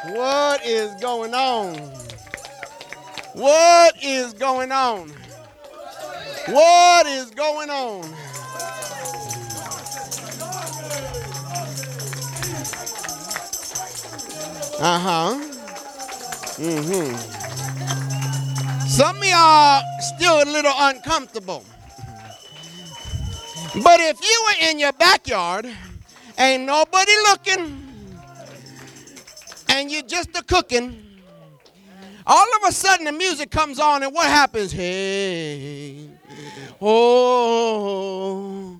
What is going on? What is going on? What is going on? Some of y'all still a little uncomfortable. But if you were in your backyard, ain't nobody looking, and you're just a cooking, all of a sudden the music comes on, and what happens? Hey, oh,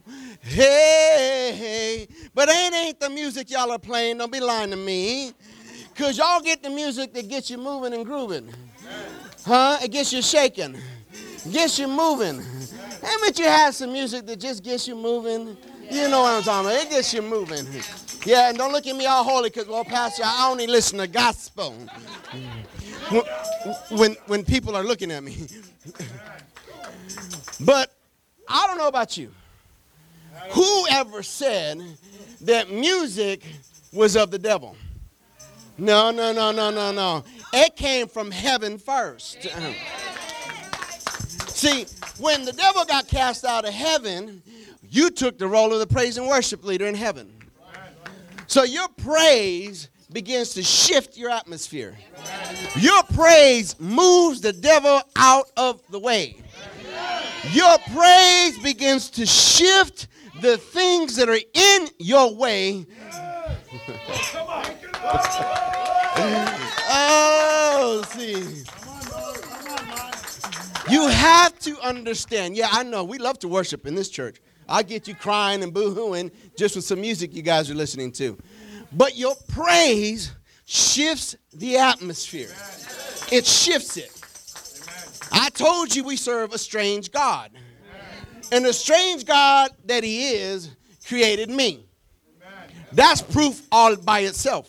hey. But it ain't the music y'all are playing. Don't be lying to me. Because y'all get the music that gets you moving and grooving. Huh? It gets you shaking. Gets you moving. Haven't you had some music that just gets you moving? You know what I'm talking about. It gets you moving. Yeah, and don't look at me all holy because, well, Pastor, I only listen to gospel. When people are looking at me. But I don't know about you. Whoever said that music was of the devil? No. It came from heaven first. See, when the devil got cast out of heaven, you took the role of the praise and worship leader in heaven. So your praise begins to shift your atmosphere. Your praise moves the devil out of the way. Your praise begins to shift the things that are in your way. Oh, see. You have to understand. Yeah, I know. We love to worship in this church. I get you crying and boo-hooing just with some music you guys are listening to. But your praise shifts the atmosphere. It shifts it. I told you we serve a strange God. And the strange God that he is created me. That's proof all by itself.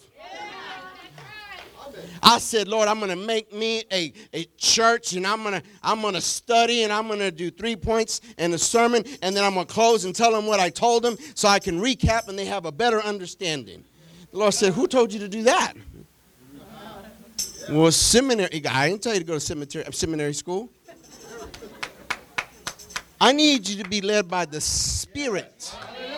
I said, Lord, I'm going to make me a church, and I'm going to study, and I'm going to do 3 points and a sermon, and then I'm going to close and tell them what I told them so I can recap and they have a better understanding. The Lord said, who told you to do that? Well, seminary guy. I didn't tell you to go to seminary school. I need you to be led by the Spirit.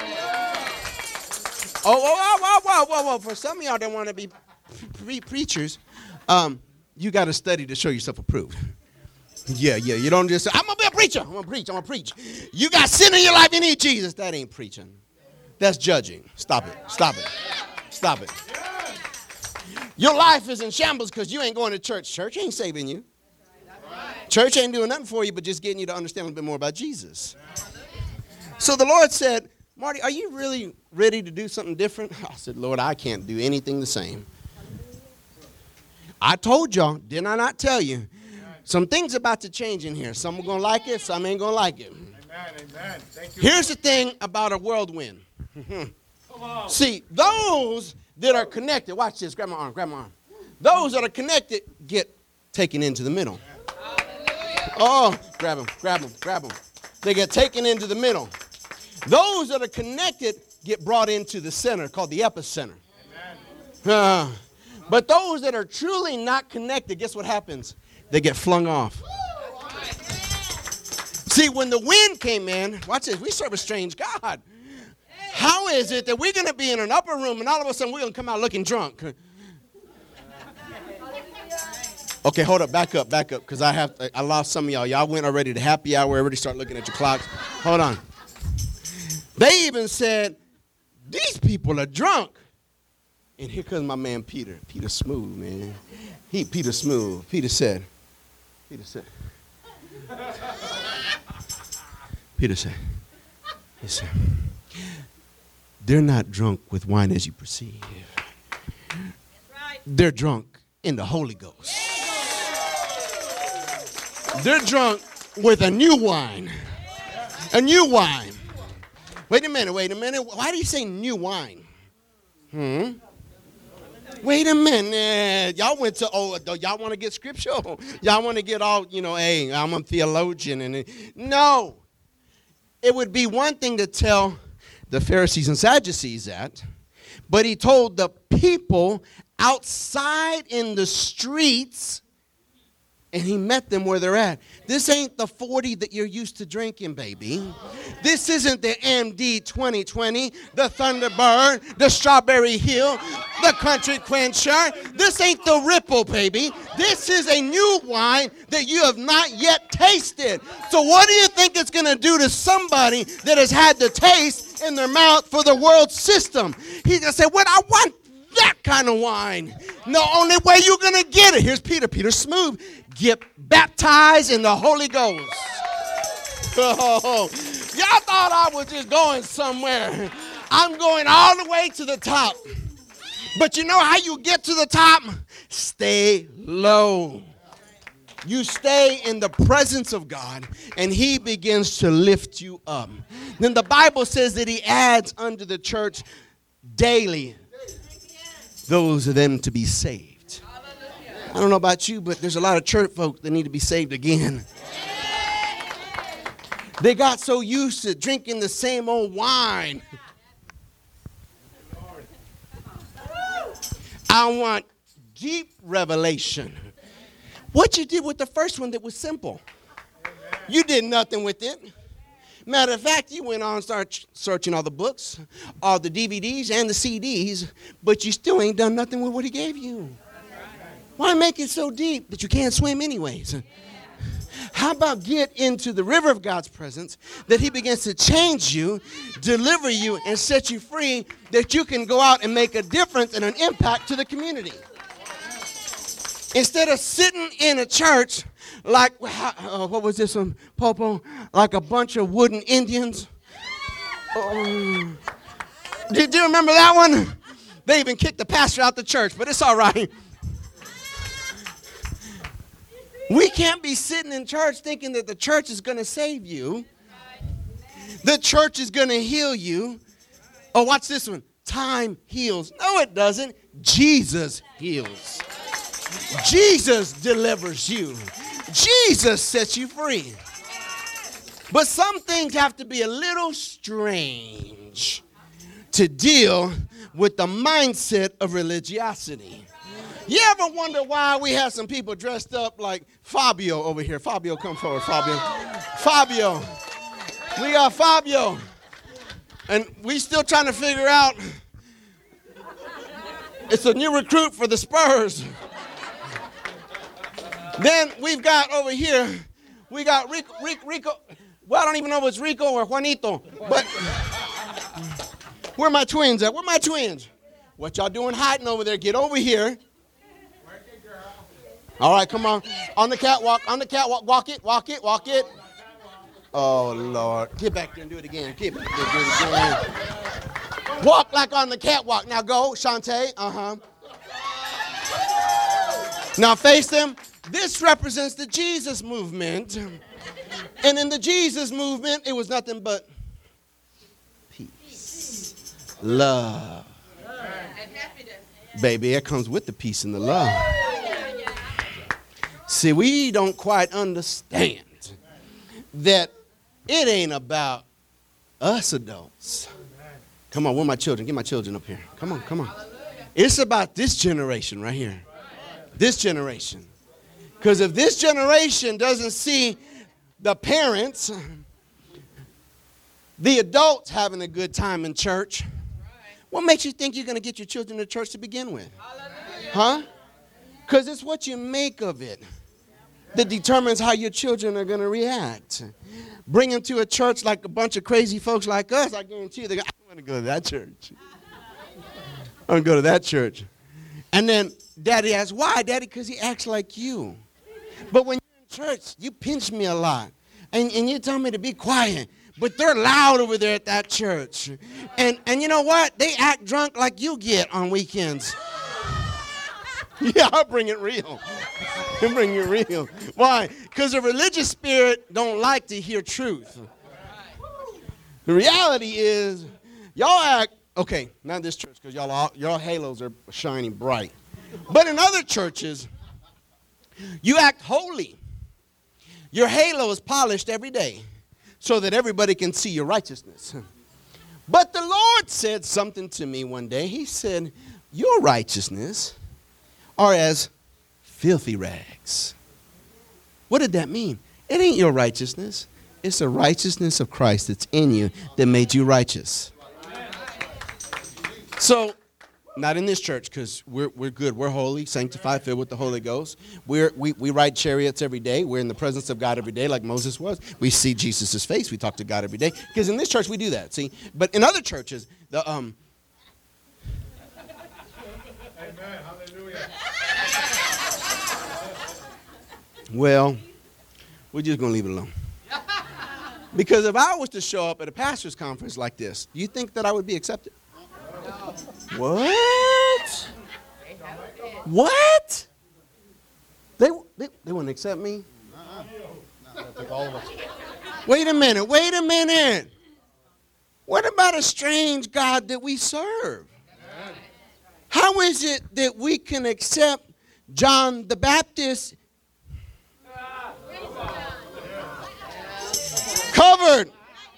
Whoa. For some of y'all that want to be preachers, you got to study to show yourself approved. Yeah. You don't just say, I'm going to be a preacher. I'm going to preach. You got sin in your life, you need Jesus. That ain't preaching. That's judging. Stop it. Your life is in shambles because you ain't going to church. Church ain't saving you. Church ain't doing nothing for you but just getting you to understand a little bit more about Jesus. So the Lord said, Marty, are you really ready to do something different? I said, Lord, I can't do anything the same. I told y'all, didn't I not tell you? Some things about to change in here. Some are going to like it, some ain't going to like it. Amen. Thank you. Here's the thing about a whirlwind. See, those that are connected, watch this, grab my arm. Those that are connected get taken into the middle. Oh, grab them. They get taken into the middle. Those that are connected get brought into the center, called the epicenter. But those that are truly not connected, guess what happens? They get flung off. See, when the wind came in, watch this, we serve a strange God. How is it that we're going to be in an upper room and all of a sudden we're going to come out looking drunk? Okay, hold up, back up, because I lost some of y'all. Y'all went already to happy hour, everybody start looking at your clocks. Hold on. They even said, these people are drunk. And here comes my man Peter. Peter smooth, man. Peter smooth. Peter said, they're not drunk with wine as you perceive. They're drunk in the Holy Ghost. They're drunk with a new wine. A new wine. Wait a minute. Why do you say new wine? Wait a minute. Y'all went to, y'all want to get scriptural? Y'all want to get all, hey, I'm a theologian. No. It would be one thing to tell the Pharisees and Sadducees that, but he told the people outside in the streets, and he met them where they're at. This ain't the 40 that you're used to drinking, baby. This isn't the MD 2020, the Thunderbird, the Strawberry Hill, the Country Quencher. This ain't the Ripple, baby. This is a new wine that you have not yet tasted. So what do you think it's going to do to somebody that has had the taste in their mouth for the world system? He's going to say, well, I want that kind of wine. The only way you're going to get it. Here's Peter. Peter Smooth. Get baptized in the Holy Ghost. Oh, y'all thought I was just going somewhere. I'm going all the way to the top. But you know how you get to the top? Stay low. You stay in the presence of God, and he begins to lift you up. Then the Bible says that he adds unto the church daily those of them to be saved. I don't know about you, but there's a lot of church folk that need to be saved again. They got so used to drinking the same old wine. I want deep revelation. What you did with the first one that was simple. You did nothing with it. Matter of fact, you went on and started searching all the books, all the DVDs and the CDs, but you still ain't done nothing with what he gave you. Why make it so deep that you can't swim anyways? How about get into the river of God's presence, that he begins to change you, deliver you, and set you free, that you can go out and make a difference and an impact to the community. Instead of sitting in a church like, what was this one, Popo? Like a bunch of wooden Indians. Did you remember that one? They even kicked the pastor out the church, but it's all right. We can't be sitting in church thinking that the church is going to save you. The church is going to heal you. Oh, watch this one. Time heals. No, it doesn't. Jesus heals. Jesus delivers you. Jesus sets you free. But some things have to be a little strange to deal with the mindset of religiosity. You ever wonder why we have some people dressed up like Fabio over here? Fabio, come forward, Fabio. Fabio. We got Fabio. And we still trying to figure out. It's a new recruit for the Spurs. Then we've got over here, we got Rico. Well, I don't even know if it's Rico or Juanito. But where are my twins at? Where are my twins? What y'all doing hiding over there? Get over here. All right, come on. On the catwalk, walk it. Oh, Lord. Get back there and do it again. Get back there and do it again. Walk like on the catwalk. Now go, Shantae. Now face them. This represents the Jesus movement. And in the Jesus movement, it was nothing but peace, love. Baby, it comes with the peace and the love. See, we don't quite understand that it ain't about us adults. Come on, where are my children? Get my children up here. Come on. It's about this generation right here. This generation. Because if this generation doesn't see the parents, the adults having a good time in church, what makes you think you're going to get your children to church to begin with? Huh? Because it's what you make of it that determines how your children are going to react. Bring them to a church like a bunch of crazy folks like us, I guarantee you, I want to go to that church. I want to go to that church. And then Daddy asks, why, Daddy? Because he acts like you. But when you're in church, you pinch me a lot. And you tell me to be quiet. But they're loud over there at that church. And you know what? They act drunk like you get on weekends. Yeah, I'll bring it real. I'll bring it real. Why? Because the religious spirit don't like to hear truth. The reality is, y'all act, okay, not this church, because y'all halos are shining bright. But in other churches, you act holy. Your halo is polished every day so that everybody can see your righteousness. But the Lord said something to me one day. He said, your righteousness are as filthy rags. What did that mean? It ain't your righteousness. It's the righteousness of Christ that's in you that made you righteous. So, not in this church, because we're good. We're holy, sanctified, filled with the Holy Ghost. We ride chariots every day. We're in the presence of God every day like Moses was. We see Jesus' face. We talk to God every day. Because in this church, we do that, see? But in other churches, Amen. Hallelujah. Well, we're just going to leave it alone. Because if I was to show up at a pastor's conference like this, do you think that I would be accepted? What? What? They wouldn't accept me? Wait a minute. What about a strange God that we serve? How is it that we can accept John the Baptist covered,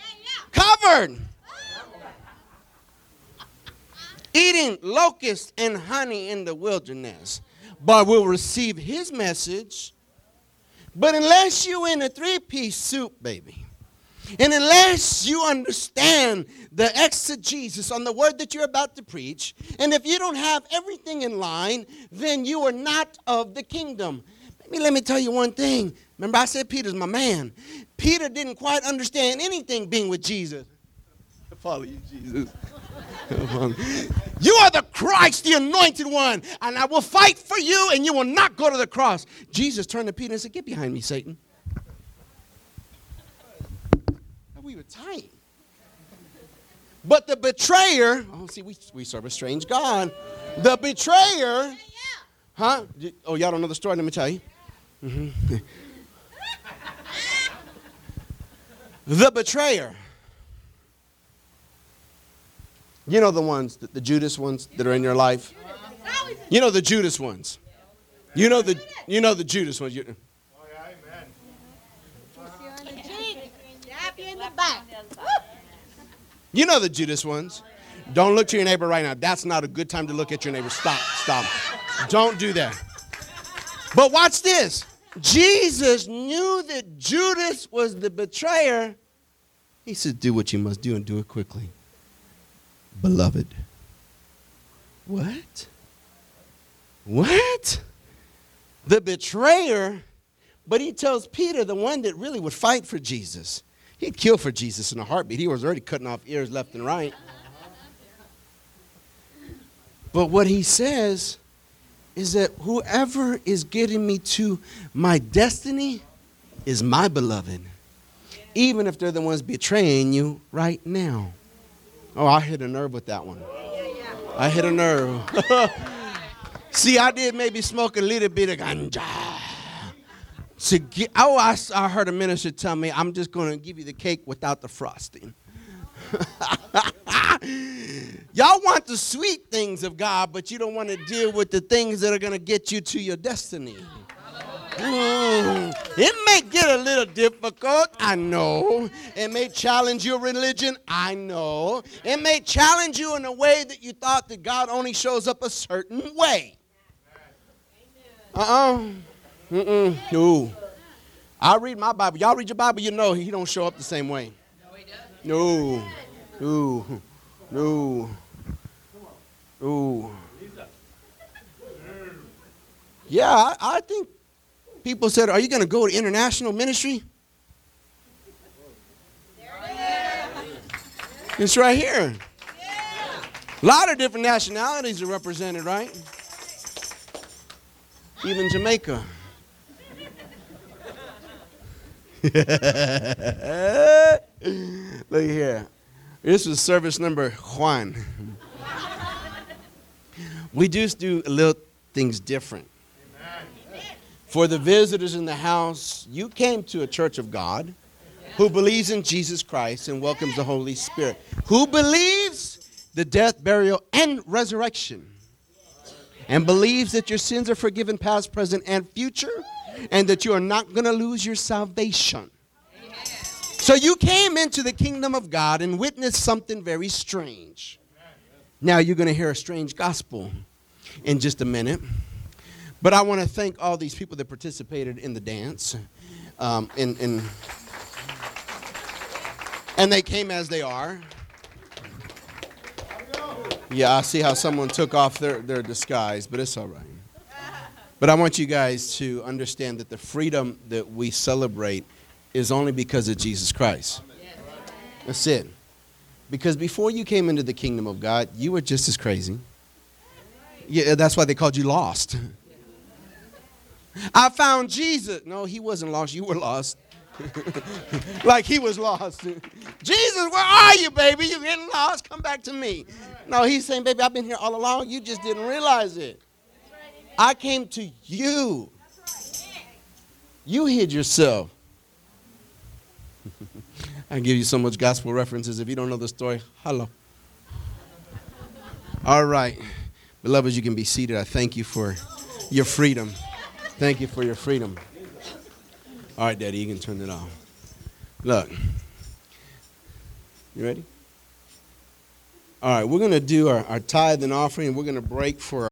eating locusts and honey in the wilderness, but will receive his message? But unless you in a three-piece suit, baby, and unless you understand the exegesis on the word that you're about to preach, and if you don't have everything in line, then you are not of the kingdom. Let me tell you one thing. Remember, I said Peter's my man. Peter didn't quite understand anything being with Jesus. I follow you, Jesus. You are the Christ, the anointed one, and I will fight for you, and you will not go to the cross. Jesus turned to Peter and said, "Get behind me, Satan." We were tight. But the betrayer, we serve a strange God. The betrayer, huh? Oh, y'all don't know the story? Let me tell you. Mm-hmm. The betrayer. You know the ones, the Judas ones that are in your life? You know the Judas ones. You know the Judas ones. You know the Judas ones. Don't look to your neighbor right now. That's not a good time to look at your neighbor. Stop. Don't do that. But watch this. Jesus knew that Judas was the betrayer. He said, "Do what you must do and do it quickly." Beloved. What? The betrayer, but he tells Peter, the one that really would fight for Jesus. He'd kill for Jesus in a heartbeat. He was already cutting off ears left and right. But what he says is that whoever is getting me to my destiny is my beloved, even if they're the ones betraying you right now. Oh, I hit a nerve with that one. I hit a nerve. See, I did maybe smoke a little bit of ganja. I heard a minister tell me, "I'm just going to give you the cake without the frosting." Y'all want the sweet things of God, but you don't want to deal with the things that are going to get you to your destiny. It may get a little difficult, I know. It may challenge your religion, I know. It may challenge you in a way that you thought that God only shows up a certain way. No. I read my Bible. Y'all read your Bible, you know he don't show up the same way. No, he doesn't. No. Yeah, I think people said, "Are you going to go to international ministry?" It's right here. A lot of different nationalities are represented, right? Even Jamaica. Look here. This was service number 1. We just do little things different. For the visitors in the house, you came to a church of God who believes in Jesus Christ and welcomes the Holy Spirit, who believes the death, burial, and resurrection, and believes that your sins are forgiven past, present, and future, and that you are not going to lose your salvation. So you came into the kingdom of God and witnessed something very strange. Now you're going to hear a strange gospel in just a minute. But I want to thank all these people that participated in the dance. And they came as they are. Yeah, I see how someone took off their disguise, but it's all right. But I want you guys to understand that the freedom that we celebrate is only because of Jesus Christ. That's it. Because before you came into the kingdom of God, you were just as crazy. Yeah, that's why they called you lost. I found Jesus. No, he wasn't lost. You were lost. Like he was lost. Jesus, where are you, baby? You're getting lost. Come back to me. No, he's saying, baby, I've been here all along. You just didn't realize it. I came to you. You hid yourself. I give you so much gospel references. If you don't know the story, hello. All right. Beloveds, you can be seated. I thank you for your freedom. Thank you for your freedom. All right, Daddy, you can turn it off. Look. You ready? All right, we're going to do our tithe and offering, and we're going to break for